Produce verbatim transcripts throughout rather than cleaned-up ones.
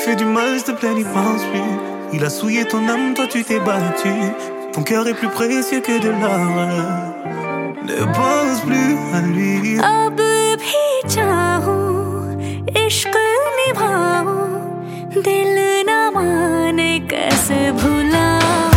fait du mal, s'il te plaît, n'y pense plus. Il a souillé ton âme, toi tu t'es battu. Ton cœur est plus précieux que de l'or. Ne pense plus à lui. अब भी चाहूं, इश्क निभाऊं, दिल न माने कैसे भुलाऊं.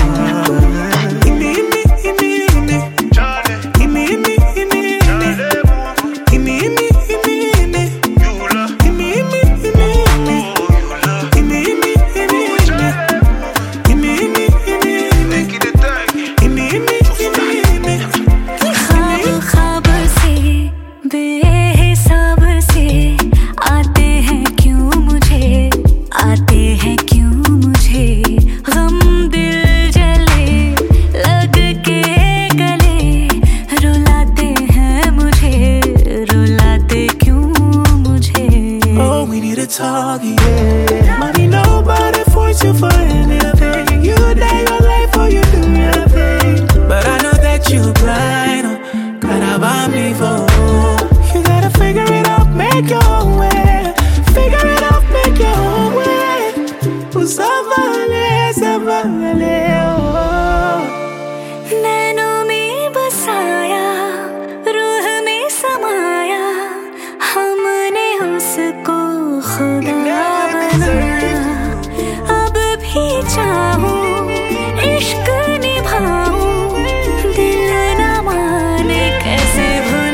Talk, yeah. Money, nobody force you for anything. You die your life or you do your thing. But I know that you blind. Gotta buy me for. You gotta figure it out, make your own way. Figure it out, make your own way. Ça va aller, ça va aller, oh. नैनों में बसाया, रूह में समाया, हमने उसको खुदा बनाया. अब भी चाहूं, इश्क निभाऊं, दिल न माने कैसे भुलाऊं.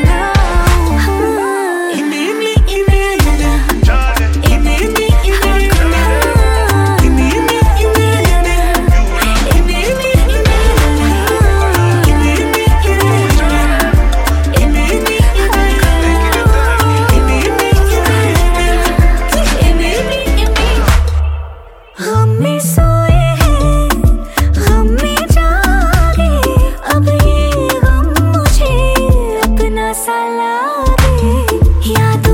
गम में सोए हैं, गम में जागे, अब ये गम मुझे अपना सा लागे. याद